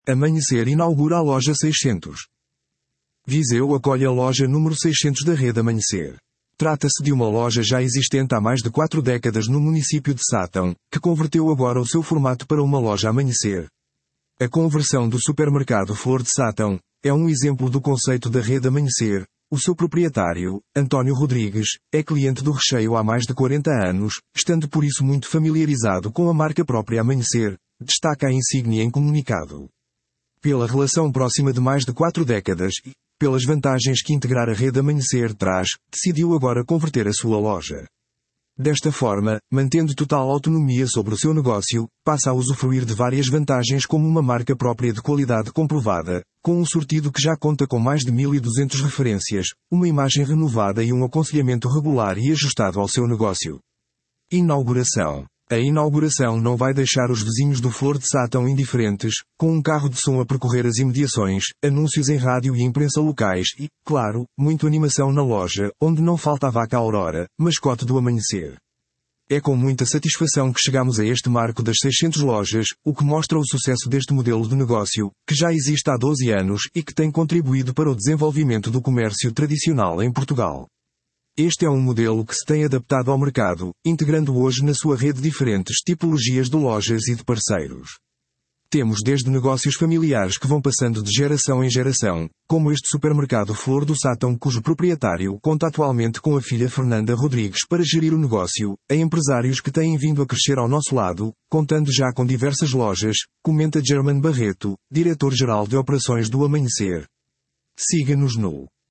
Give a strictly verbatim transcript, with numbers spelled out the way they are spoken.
Amanhecer inaugura a loja seiscentos. Viseu acolhe a loja número seiscentos da rede Amanhecer. Trata-se de uma loja já existente há mais de quatro décadas no município de Sátão, que converteu agora o seu formato para uma loja Amanhecer. A conversão do supermercado Flor de Sátão é um exemplo do conceito da rede Amanhecer. O seu proprietário, António Rodrigues, é cliente do recheio há mais de quarenta anos, estando por isso muito familiarizado com a marca própria Amanhecer, destaca a insígnia em comunicado. Pela relação próxima de mais de quatro décadas e pelas vantagens que integrar a rede Amanhecer traz, decidiu agora converter a sua loja. Desta forma, mantendo total autonomia sobre o seu negócio, passa a usufruir de várias vantagens como uma marca própria de qualidade comprovada, com um sortido que já conta com mais de mil e duzentas referências, uma imagem renovada e um aconselhamento regular e ajustado ao seu negócio. Inauguração. A inauguração não vai deixar os vizinhos do Flor de Sátão indiferentes, com um carro de som a percorrer as imediações, anúncios em rádio e imprensa locais e, claro, muito animação na loja, onde não falta a vaca Aurora, mascote do Amanhecer. É com muita satisfação que chegamos a este marco das seiscentas lojas, o que mostra o sucesso deste modelo de negócio, que já existe há doze anos e que tem contribuído para o desenvolvimento do comércio tradicional em Portugal. Este é um modelo que se tem adaptado ao mercado, integrando hoje na sua rede diferentes tipologias de lojas e de parceiros. Temos desde negócios familiares que vão passando de geração em geração, como este supermercado Flor do Sátão cujo proprietário conta atualmente com a filha Fernanda Rodrigues para gerir o negócio, a empresários que têm vindo a crescer ao nosso lado, contando já com diversas lojas, comenta German Barreto, diretor-geral de operações do Amanhecer. Siga-nos no